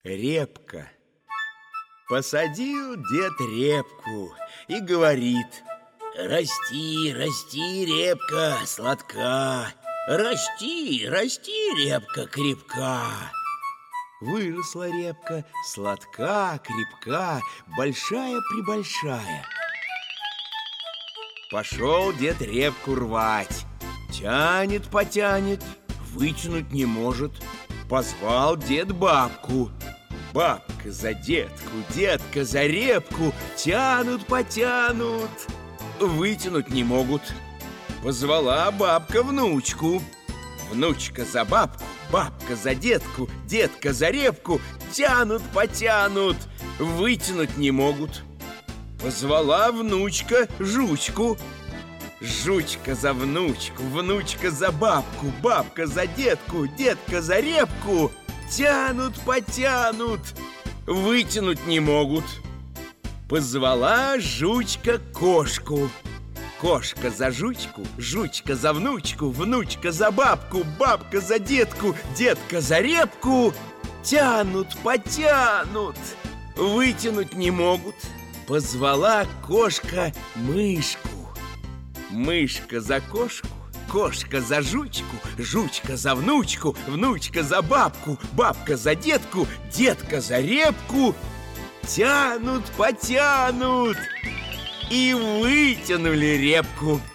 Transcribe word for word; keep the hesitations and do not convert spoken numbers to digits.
Репка. Посадил дед репку и говорит: расти, расти, репка сладка, расти, расти, репка крепка. Выросла репка, сладка, крепка, большая-пребольшая. Пошел дед репку рвать. Тянет, потянет, вытянуть не может. Позвал дед бабку. Бабка за детку, детка за репку. Тянут, потянут, вытянуть не могут. Позвала бабка внучку. Внучка за бабку, бабка за детку, детка за репку. Тянут, потянут, вытянуть не могут. Позвала внучка жучку. Жучка за внучку, внучка за бабку, бабка за детку, детка за репку. Тянут, потянут, вытянуть не могут. Позвала жучка кошку. Кошка за жучку, жучка за внучку, внучка за бабку, бабка за детку, детка за репку. Тянут, потянут, вытянуть не могут. Позвала кошка мышку. Мышка за кошку, кошка за жучку, жучка за внучку, внучка за бабку, бабка за детку, детка за репку. Тянут, потянут и вытянули репку.